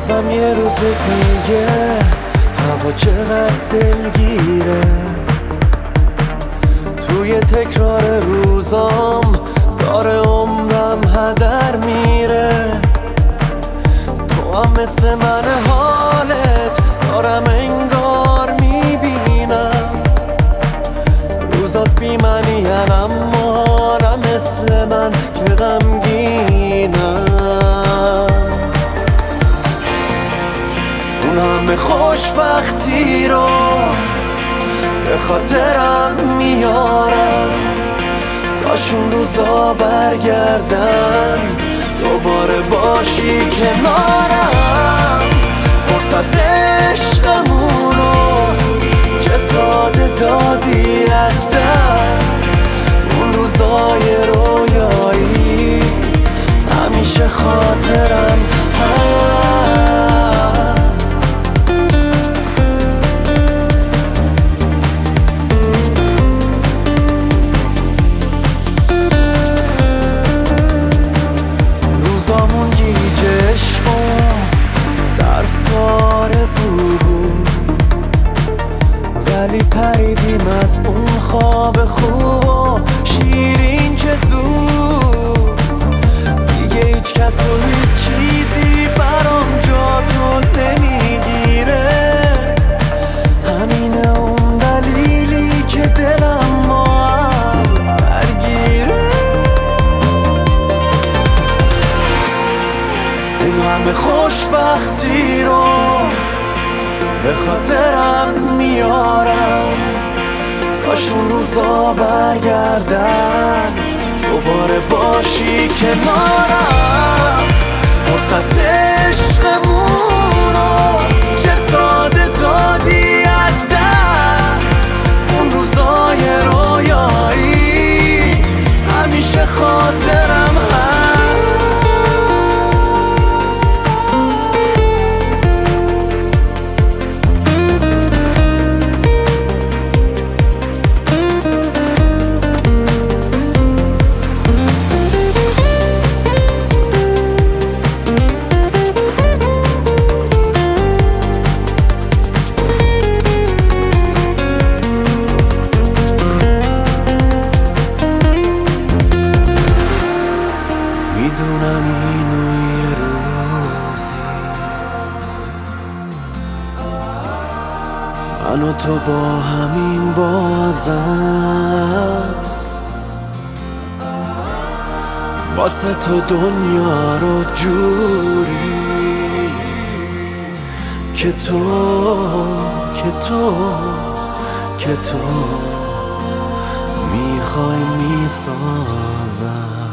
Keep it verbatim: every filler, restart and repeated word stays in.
بازم یه روز دیگه هوا چقدر دلگیره، توی تکرار روزام داره عمرم هدر میره. تو هم مثل من حالت دارم انگار میبینم، روزات بی معنی اما نه مثل من که غمگینم. اون همه خوشبختی رو به خاطرم میارم، کاش اون روزا برگردن دوباره باشی کنارم. فرصت عشقمونو چه ساده دادی از دست، اون روزای رویایی همیشه خاطرم هست. روزامون گیج عشق و ترس و آرزو بود، ولی پریدیم از اون خواب خوب و شیرین که زود. دیگه هیچ کس و هیچ چیزی برام جا تو نمیگیره، همینه اون دلیلی که دلم ما هم درگیره. اون همه خوشبختی رو به خاطرم میارم، کاش اون روزا برگردن دوباره باشی کنارم. فرصت عشقمون رو چه ساده دادی از دست، اون روزای رویایی همیشه خاطرم هست. میدونم اینو یه روزی من و تو با همین بازم واسه تو دنیا رو جوری که تو که تو که تو میخوای میسازم.